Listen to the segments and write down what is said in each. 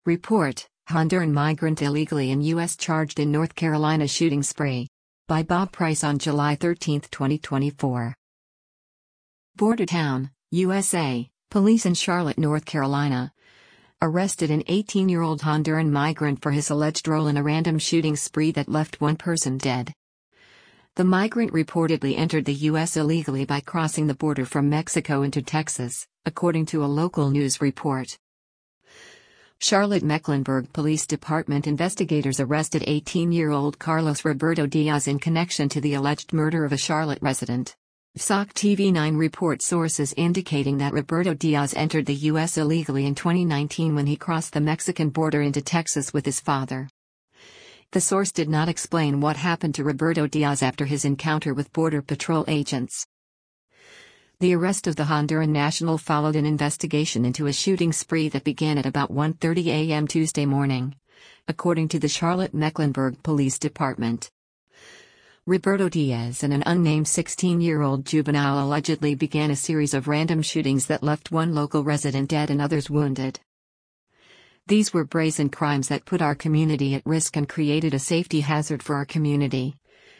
Report: Honduran migrant illegally in U.S. charged in North Carolina shooting spree. By Bob Price on July 13, 2024. Bordertown, USA, police in Charlotte, North Carolina, arrested an 18-year-old Honduran migrant for his alleged role in a random shooting spree that left one person dead. The migrant reportedly entered the U.S. illegally by crossing the border from Mexico into Texas, according to a local news report. Charlotte-Mecklenburg Police Department investigators arrested 18-year-old Carlos Roberto Diaz in connection to the alleged murder of a Charlotte resident. SOC TV9 reports sources indicating that Roberto Diaz entered the U.S. illegally in 2019 when he crossed the Mexican border into Texas with his father. The source did not explain what happened to Roberto Diaz after his encounter with Border Patrol agents. The arrest of the Honduran national followed an investigation into a shooting spree that began at about 1:30 a.m. Tuesday morning, according to the Charlotte-Mecklenburg Police Department. Roberto Diaz and an unnamed 16-year-old juvenile allegedly began a series of random shootings that left one local resident dead and others wounded. These were brazen crimes that put our community at risk and created a safety hazard for our community,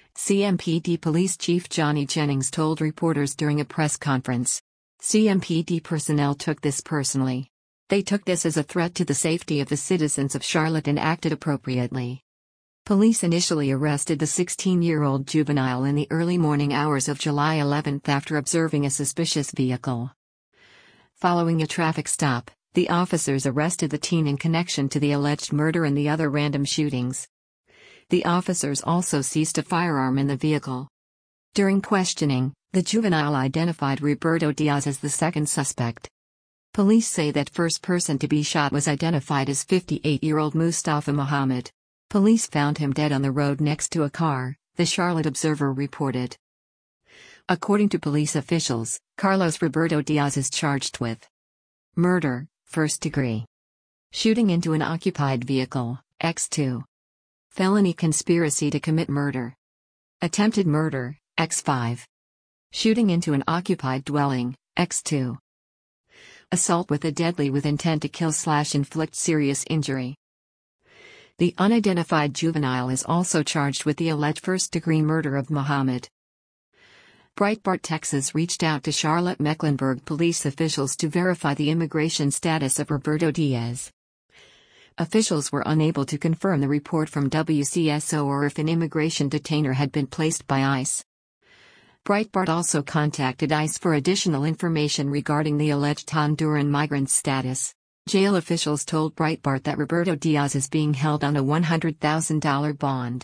CMPD Police Chief Johnny Jennings told reporters during a press conference. CMPD personnel took this personally. They took this as a threat to the safety of the citizens of Charlotte and acted appropriately. Police initially arrested the 16-year-old juvenile in the early morning hours of July 11 after observing a suspicious vehicle. Following a traffic stop, the officers arrested the teen in connection to the alleged murder and the other random shootings. The officers also seized a firearm in the vehicle. During questioning, the juvenile identified Roberto Diaz as the second suspect. Police say that first person to be shot was identified as 58-year-old Mustafa Muhammad. Police found him dead on the road next to a car, the Charlotte Observer reported. According to police officials, Carlos Roberto Diaz is charged with murder, first degree, shooting into an occupied vehicle, X2, felony conspiracy to commit murder, attempted murder, X5, shooting into an occupied dwelling, X2, assault with a deadly with intent to kill/inflict serious injury. The unidentified juvenile is also charged with the alleged first-degree murder of Muhammad. Breitbart Texas reached out to Charlotte-Mecklenburg police officials to verify the immigration status of Roberto Diaz. Officials were unable to confirm the report from WCSO or if an immigration detainer had been placed by ICE. Breitbart also contacted ICE for additional information regarding the alleged Honduran migrant's status. Jail officials told Breitbart that Roberto Diaz is being held on a $100,000 bond.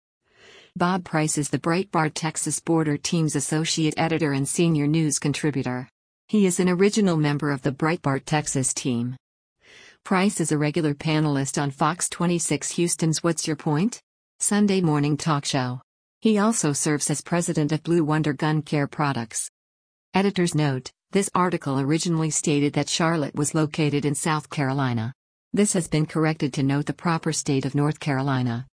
Bob Price is the Breitbart Texas Border Team's associate editor and senior news contributor. He is an original member of the Breitbart Texas team. Price is a regular panelist on Fox 26 Houston's What's Your Point? Sunday morning talk show. He also serves as president of Blue Wonder Gun Care Products. Editor's note: this article originally stated that Charlotte was located in South Carolina. This has been corrected to note the proper state of North Carolina.